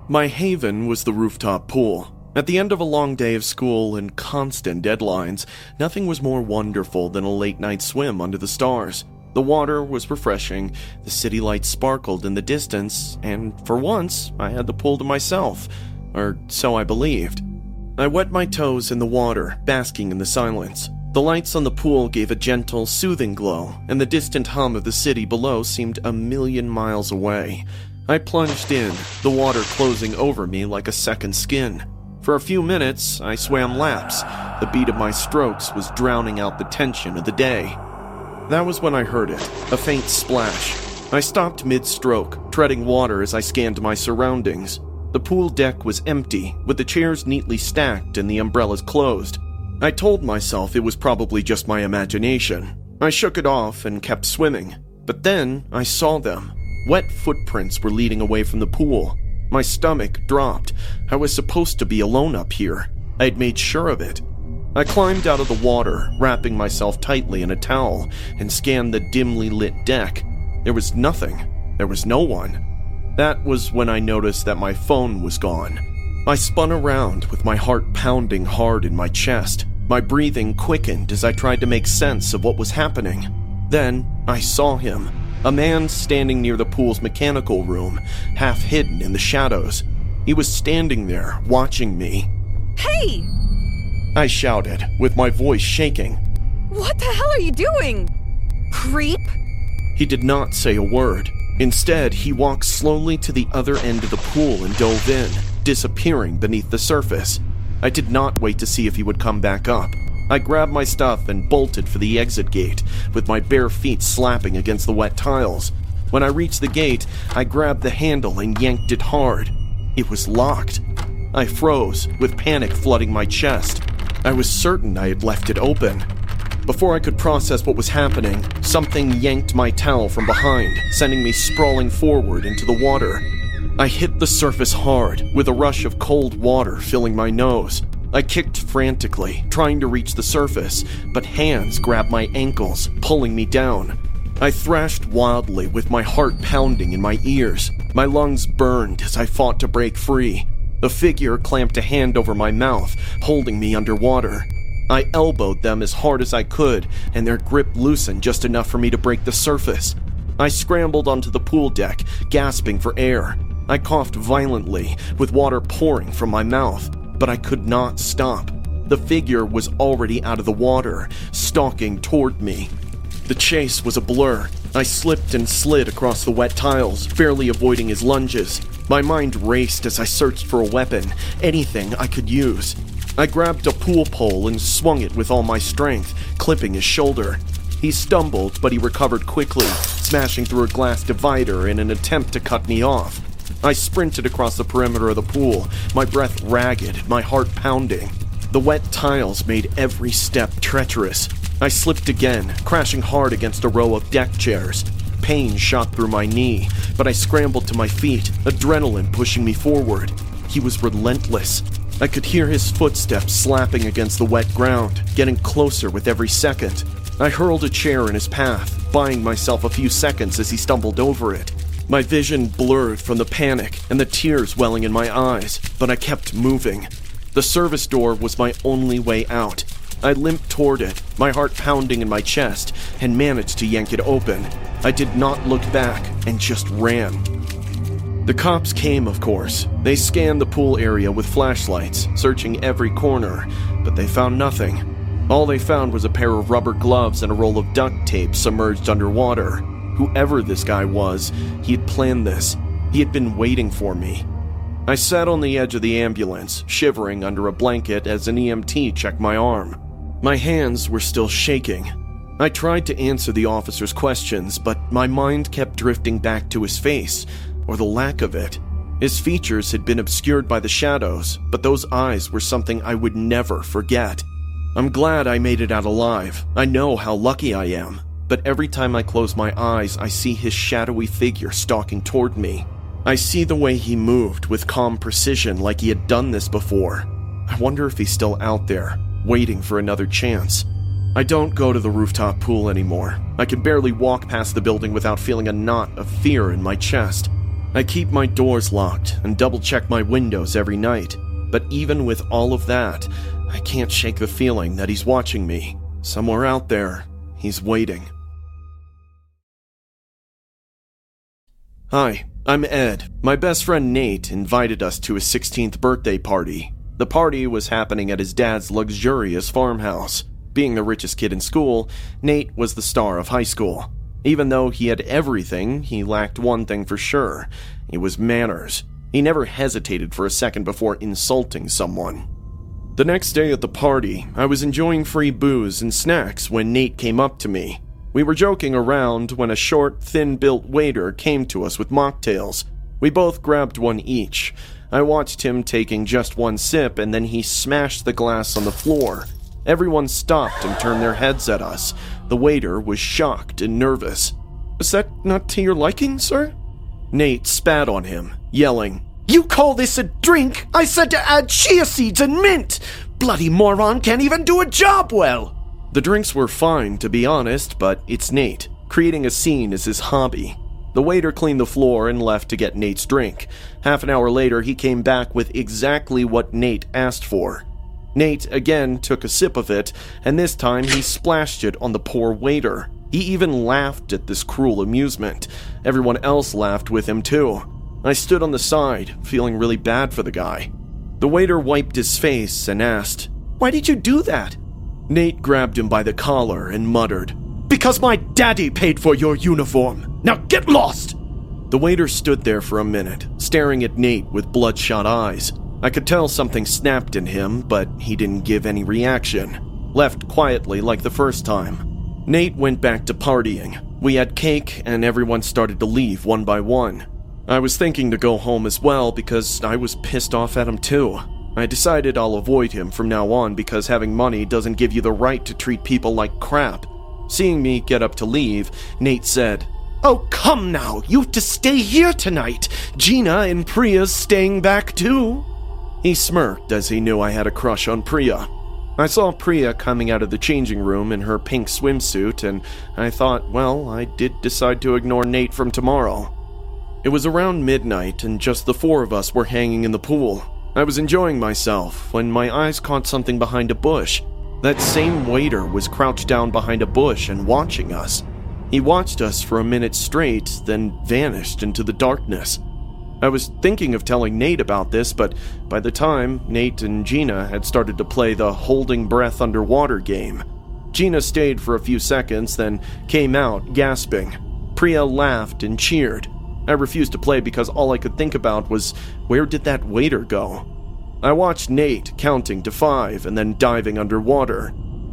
My haven was the rooftop pool. At the end of a long day of school and constant deadlines, nothing was more wonderful than a late-night swim under the stars. The water was refreshing, the city lights sparkled in the distance, and for once, I had the pool to myself. Or so I believed. I wet my toes in the water, basking in the silence. The lights on the pool gave a gentle, soothing glow, and the distant hum of the city below seemed a million miles away. I plunged in, the water closing over me like a second skin. For a few minutes, I swam laps. The beat of my strokes was drowning out the tension of the day. That was when I heard it, a faint splash. I stopped mid-stroke, treading water as I scanned my surroundings. The pool deck was empty, with the chairs neatly stacked and the umbrellas closed. I told myself it was probably just my imagination. I shook it off and kept swimming. But then I saw them. Wet footprints were leading away from the pool. My stomach dropped. I was supposed to be alone up here. I had made sure of it. I climbed out of the water, wrapping myself tightly in a towel, and scanned the dimly lit deck. There was nothing. There was no one. That was when I noticed that my phone was gone. I spun around with my heart pounding hard in my chest. My breathing quickened as I tried to make sense of what was happening. Then I saw him. A man standing near the pool's mechanical room, half hidden in the shadows. He was standing there, watching me. Hey! I shouted, with my voice shaking. What the hell are you doing? Creep? He did not say a word. Instead, he walked slowly to the other end of the pool and dove in, disappearing beneath the surface. I did not wait to see if he would come back up. I grabbed my stuff and bolted for the exit gate, with my bare feet slapping against the wet tiles. When I reached the gate, I grabbed the handle and yanked it hard. It was locked. I froze, with panic flooding my chest. I was certain I had left it open. Before I could process what was happening, something yanked my towel from behind, sending me sprawling forward into the water. I hit the surface hard, with a rush of cold water filling my nose. I kicked frantically, trying to reach the surface, but hands grabbed my ankles, pulling me down. I thrashed wildly with my heart pounding in my ears. My lungs burned as I fought to break free. The figure clamped a hand over my mouth, holding me underwater. I elbowed them as hard as I could, and their grip loosened just enough for me to break the surface. I scrambled onto the pool deck, gasping for air. I coughed violently, with water pouring from my mouth, but I could not stop. The figure was already out of the water, stalking toward me. The chase was a blur. I slipped and slid across the wet tiles, barely avoiding his lunges. My mind raced as I searched for a weapon, anything I could use. I grabbed a pool pole and swung it with all my strength, clipping his shoulder. He stumbled, but he recovered quickly, smashing through a glass divider in an attempt to cut me off. I sprinted across the perimeter of the pool, my breath ragged, my heart pounding. The wet tiles made every step treacherous. I slipped again, crashing hard against a row of deck chairs. Pain shot through my knee, but I scrambled to my feet, adrenaline pushing me forward. He was relentless. I could hear his footsteps slapping against the wet ground, getting closer with every second. I hurled a chair in his path, buying myself a few seconds as he stumbled over it. My vision blurred from the panic and the tears welling in my eyes, but I kept moving. The service door was my only way out. I limped toward it, my heart pounding in my chest, and managed to yank it open. I did not look back and just ran. The cops came, of course. They scanned the pool area with flashlights, searching every corner, but they found nothing. All they found was a pair of rubber gloves and a roll of duct tape submerged underwater. Whoever this guy was, he had planned this. He had been waiting for me. I sat on the edge of the ambulance, shivering under a blanket as an EMT checked my arm. My hands were still shaking. I tried to answer the officer's questions, but my mind kept drifting back to his face, or the lack of it. His features had been obscured by the shadows, but those eyes were something I would never forget. I'm glad I made it out alive. I know how lucky I am. But every time I close my eyes, I see his shadowy figure stalking toward me. I see the way he moved with calm precision like he had done this before. I wonder if he's still out there, waiting for another chance. I don't go to the rooftop pool anymore. I can barely walk past the building without feeling a knot of fear in my chest. I keep my doors locked and double-check my windows every night, but even with all of that, I can't shake the feeling that he's watching me. Somewhere out there, he's waiting. Hi, I'm Ed. My best friend Nate invited us to his 16th birthday party. The party was happening at his dad's luxurious farmhouse. Being the richest kid in school, Nate was the star of high school. Even though he had everything, he lacked one thing for sure. It was manners. He never hesitated for a second before insulting someone. The next day at the party, I was enjoying free booze and snacks when Nate came up to me. We were joking around when a short, thin-built waiter came to us with mocktails. We both grabbed one each. I watched him taking just one sip, and then he smashed the glass on the floor. Everyone stopped and turned their heads at us. The waiter was shocked and nervous. "Is that not to your liking, sir?" Nate spat on him, yelling, "You call this a drink? I said to add chia seeds and mint! Bloody moron can't even do a job well!" The drinks were fine, to be honest, but it's Nate. Creating a scene is his hobby. The waiter cleaned the floor and left to get Nate's drink. Half an hour later, he came back with exactly what Nate asked for. Nate again took a sip of it, and this time he splashed it on the poor waiter. He even laughed at this cruel amusement. Everyone else laughed with him too. I stood on the side, feeling really bad for the guy. The waiter wiped his face and asked, "Why did you do that?" Nate grabbed him by the collar and muttered, "Because my daddy paid for your uniform. Now get lost!" The waiter stood there for a minute, staring at Nate with bloodshot eyes. I could tell something snapped in him, but he didn't give any reaction. Left quietly like the first time. Nate went back to partying. We had cake and everyone started to leave one by one. I was thinking to go home as well because I was pissed off at him too. I decided I'll avoid him from now on because having money doesn't give you the right to treat people like crap. Seeing me get up to leave, Nate said, "Oh, come now, you have to stay here tonight. Gina and Priya's staying back too." He smirked as he knew I had a crush on Priya. I saw Priya coming out of the changing room in her pink swimsuit, and I thought, well, I did decide to ignore Nate from tomorrow. It was around midnight, and just the four of us were hanging in the pool. I was enjoying myself when my eyes caught something behind a bush. That same waiter was crouched down behind a bush and watching us. He watched us for a minute straight, then vanished into the darkness. I was thinking of telling Nate about this, but by the time Nate and Gina had started to play the holding breath underwater game. Gina stayed for a few seconds, then came out, gasping. Priya laughed and cheered. I refused to play because all I could think about was, where did that waiter go? I watched Nate counting to 5 and then diving underwater.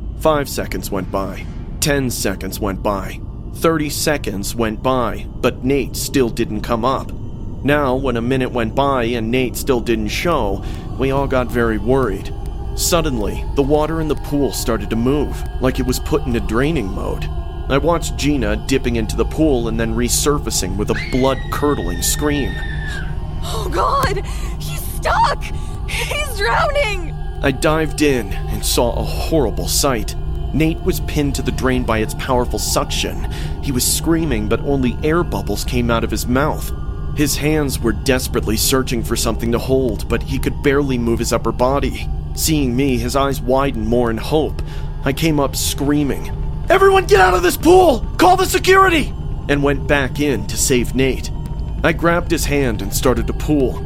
5 seconds went by. 10 seconds went by. 30 seconds went by, but Nate still didn't come up. Now, when a minute went by and Nate still didn't show, we all got very worried. Suddenly, the water in the pool started to move, like it was put into draining mode. I watched Gina dipping into the pool and then resurfacing with a blood-curdling scream. Oh God! He's stuck! He's drowning! I dived in and saw a horrible sight. Nate was pinned to the drain by its powerful suction. He was screaming, but only air bubbles came out of his mouth. His hands were desperately searching for something to hold, but he could barely move his upper body. Seeing me, his eyes widened more in hope. I came up screaming, "Everyone get out of this pool! Call the security!" and went back in to save Nate. I grabbed his hand and started to pull.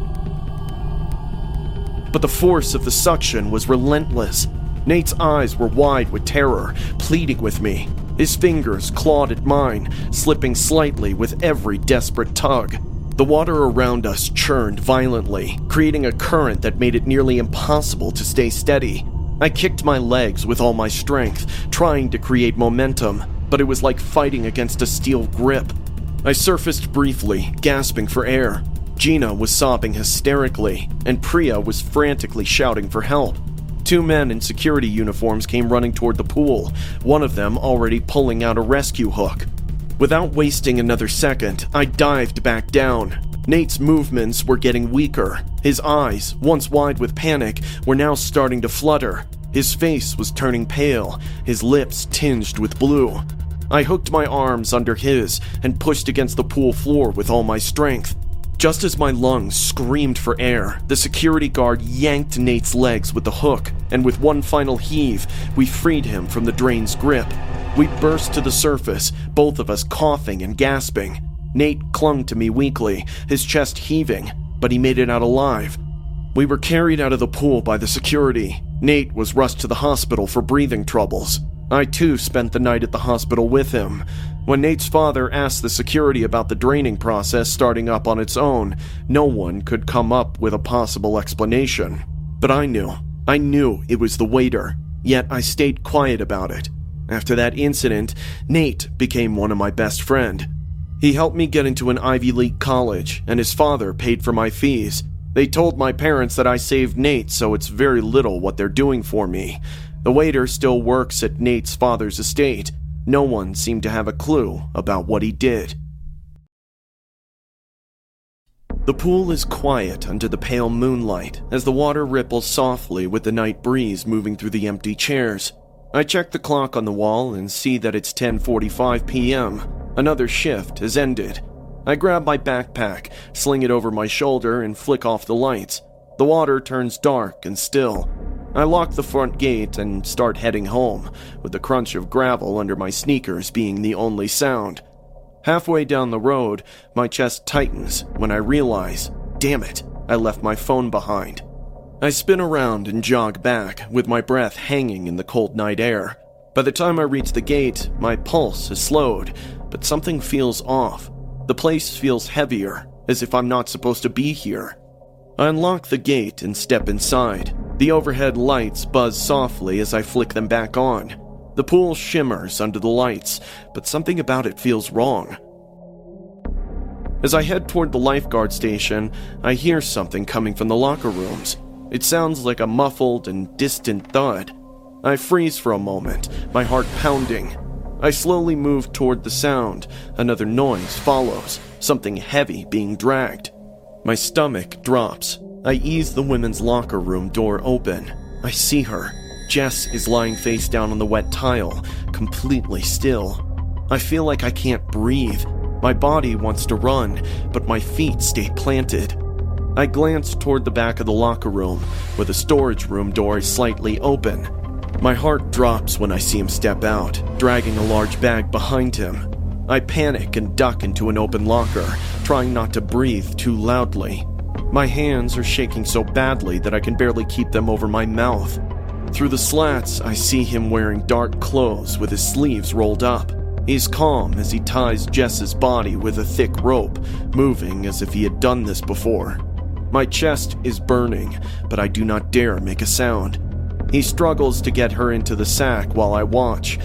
But the force of the suction was relentless. Nate's eyes were wide with terror, pleading with me. His fingers clawed at mine, slipping slightly with every desperate tug. The water around us churned violently, creating a current that made it nearly impossible to stay steady. I kicked my legs with all my strength, trying to create momentum, but it was like fighting against a steel grip. I surfaced briefly, gasping for air. Gina was sobbing hysterically, and Priya was frantically shouting for help. 2 men in security uniforms came running toward the pool, one of them already pulling out a rescue hook. Without wasting another second, I dived back down. Nate's movements were getting weaker. His eyes, once wide with panic, were now starting to flutter. His face was turning pale, his lips tinged with blue. I hooked my arms under his and pushed against the pool floor with all my strength. Just as my lungs screamed for air, the security guard yanked Nate's legs with the hook, and with one final heave, we freed him from the drain's grip. We burst to the surface, both of us coughing and gasping. Nate clung to me weakly, his chest heaving, but he made it out alive. We were carried out of the pool by the security. Nate was rushed to the hospital for breathing troubles. I too spent the night at the hospital with him. When Nate's father asked the security about the draining process starting up on its own, no one could come up with a possible explanation. But I knew it was the waiter, yet I stayed quiet about it. After that incident, Nate became one of my best friends. He helped me get into an Ivy League college, and his father paid for my fees. They told my parents that I saved Nate, so it's very little what they're doing for me. The waiter still works at Nate's father's estate. No one seemed to have a clue about what he did. The pool is quiet under the pale moonlight as the water ripples softly with the night breeze moving through the empty chairs. I check the clock on the wall and see that it's 10:45 p.m. Another shift has ended. I grab my backpack, sling it over my shoulder, and flick off the lights. The water turns dark and still. I lock the front gate and start heading home, with the crunch of gravel under my sneakers being the only sound. Halfway down the road, my chest tightens when I realize, damn it, I left my phone behind. I spin around and jog back, with my breath hanging in the cold night air. By the time I reach the gate, my pulse has slowed, but something feels off. The place feels heavier, as if I'm not supposed to be here. I unlock the gate and step inside. The overhead lights buzz softly as I flick them back on. The pool shimmers under the lights, but something about it feels wrong. As I head toward the lifeguard station, I hear something coming from the locker rooms. It sounds like a muffled and distant thud. I freeze for a moment, my heart pounding. I slowly move toward the sound. Another noise follows, something heavy being dragged. My stomach drops. I ease the women's locker room door open. I see her. Jess is lying face down on the wet tile, completely still. I feel like I can't breathe. My body wants to run, but my feet stay planted. I glance toward the back of the locker room, where the storage room door is slightly open. My heart drops when I see him step out, dragging a large bag behind him. I panic and duck into an open locker, trying not to breathe too loudly. My hands are shaking so badly that I can barely keep them over my mouth. Through the slats, I see him wearing dark clothes with his sleeves rolled up. He's calm as he ties Jess's body with a thick rope, moving as if he had done this before. My chest is burning, but I do not dare make a sound. He struggles to get her into the sack while I watch,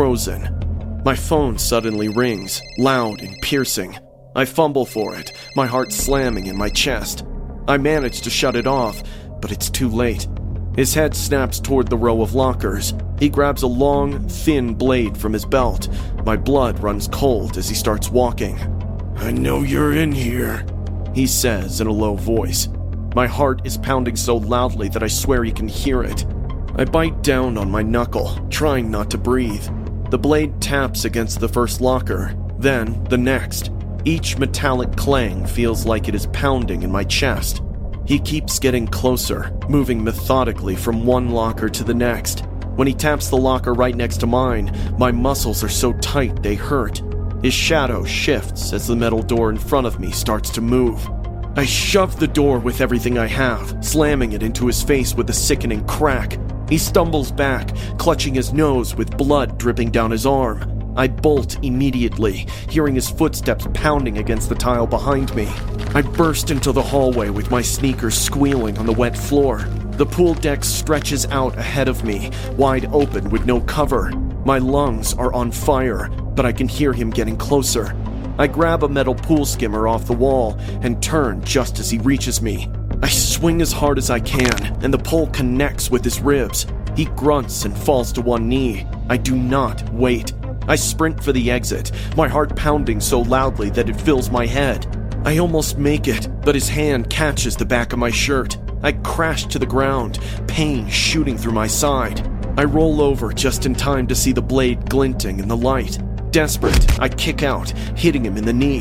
frozen. My phone suddenly rings, loud and piercing. I fumble for it, my heart slamming in my chest. I manage to shut it off, but it's too late. His head snaps toward the row of lockers. He grabs a long, thin blade from his belt. My blood runs cold as he starts walking. "I know you're in here," he says in a low voice. My heart is pounding so loudly that I swear he can hear it. I bite down on my knuckle, trying not to breathe. The blade taps against the first locker, then the next. Each metallic clang feels like it is pounding in my chest. He keeps getting closer, moving methodically from one locker to the next. When he taps the locker right next to mine, my muscles are so tight they hurt. His shadow shifts as the metal door in front of me starts to move. I shove the door with everything I have, slamming it into his face with a sickening crack. He stumbles back, clutching his nose with blood dripping down his arm. I bolt immediately, hearing his footsteps pounding against the tile behind me. I burst into the hallway with my sneakers squealing on the wet floor. The pool deck stretches out ahead of me, wide open with no cover. My lungs are on fire, but I can hear him getting closer. I grab a metal pool skimmer off the wall and turn just as he reaches me. I swing as hard as I can, and the pole connects with his ribs. He grunts and falls to one knee. I do not wait. I sprint for the exit, my heart pounding so loudly that it fills my head. I almost make it, but his hand catches the back of my shirt. I crash to the ground, pain shooting through my side. I roll over just in time to see the blade glinting in the light. Desperate, I kick out, hitting him in the knee.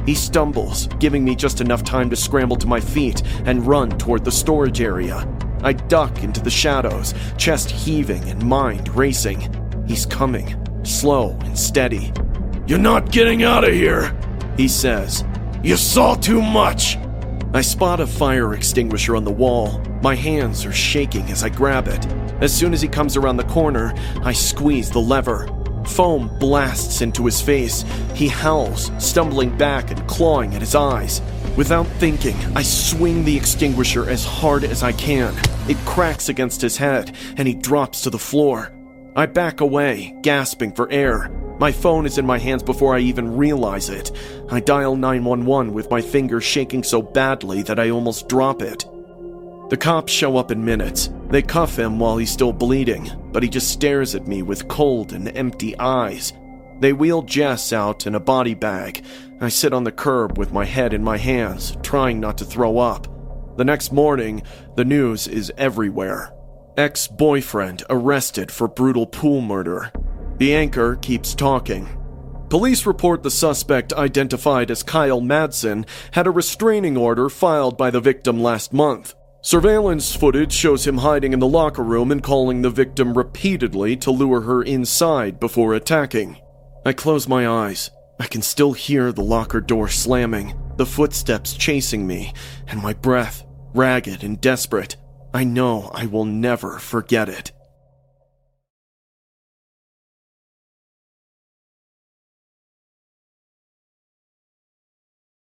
He stumbles, giving me just enough time to scramble to my feet and run toward the storage area. I duck into the shadows, chest heaving and mind racing. He's coming, slow and steady. "You're not getting out of here," he says. "You saw too much." I spot a fire extinguisher on the wall. My hands are shaking as I grab it. As soon as he comes around the corner, I squeeze the lever. Foam blasts into his face. He howls, stumbling back and clawing at his eyes. Without thinking, I swing the extinguisher as hard as I can. It cracks against his head, and he drops to the floor. I back away, gasping for air. My phone is in my hands before I even realize it. I dial 911 with my fingers shaking so badly that I almost drop it. The cops show up in minutes. They cuff him while he's still bleeding, but he just stares at me with cold and empty eyes. They wheel Jess out in a body bag. I sit on the curb with my head in my hands, trying not to throw up. The next morning, the news is everywhere. Ex-boyfriend arrested for brutal pool murder. The anchor keeps talking. Police report the suspect, identified as Kyle Madsen, had a restraining order filed by the victim last month. Surveillance footage shows him hiding in the locker room and calling the victim repeatedly to lure her inside before attacking. I close my eyes. I can still hear the locker door slamming, the footsteps chasing me, and my breath, ragged and desperate. I know I will never forget it.